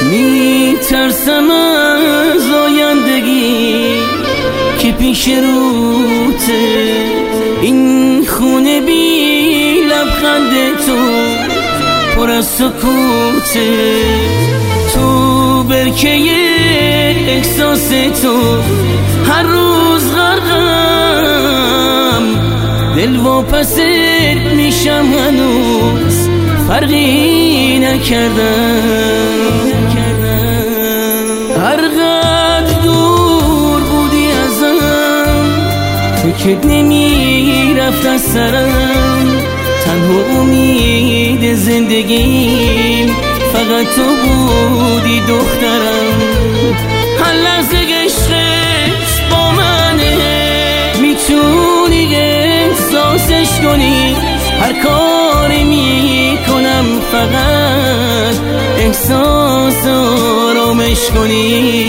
میترسم از آیندگی که پیش روته، این خونه بی لبخند تو پر از سکوته، تو برکه احساس تو هر روز غرقم، دل واپست میشم هنوز فرقی نکردم. هرقدر دور بودی ازم فکرت نمیرفت از سرم، تنها امید زندگیم فقط تو بودی دخترم. هر لحظه عشقت با منه، میتونی احساسش کنی، هر کاری میکنم فقط احساس آرامش کنی.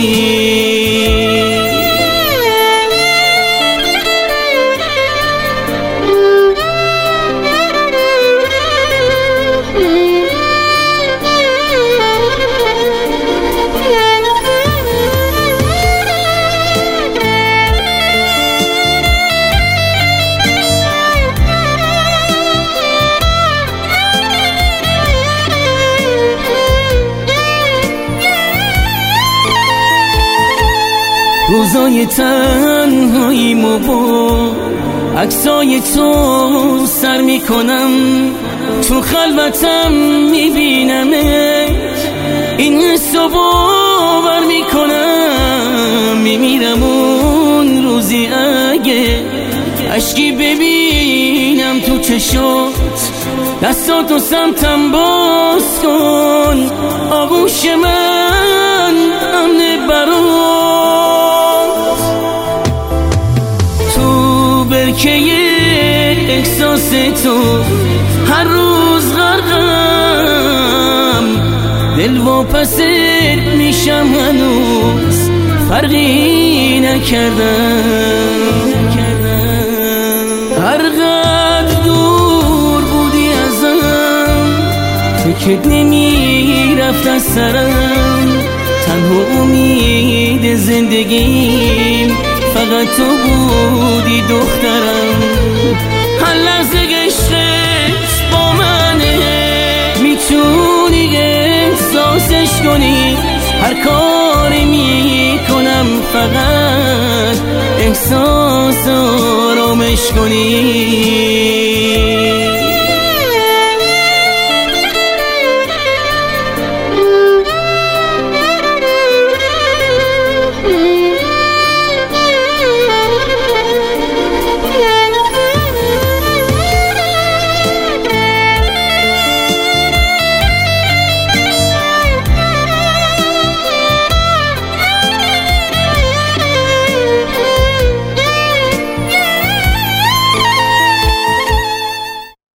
روزای تنهاییمو با عکسای تو سر میکنم، تو خلوتم میبینمت، این حسو باور میکنم، میمیرم اون روزی اگه اشکی ببینم تو چشات، دستاتو سمتم باز کن، آغوش من امن برات، تو برکه احساس تو هر روز غرقم، دل واپست میشم هنوز فرقی نکردم. هرقدر دور بودی ازم فکرت نمیرفت از سرم، تنها امید زندگیم فقط تو بودی دخترم. هر لحظه عشقت با منه، میتونی احساسش کنی، هر کاری میکنم فقط احساس آرامش کنی.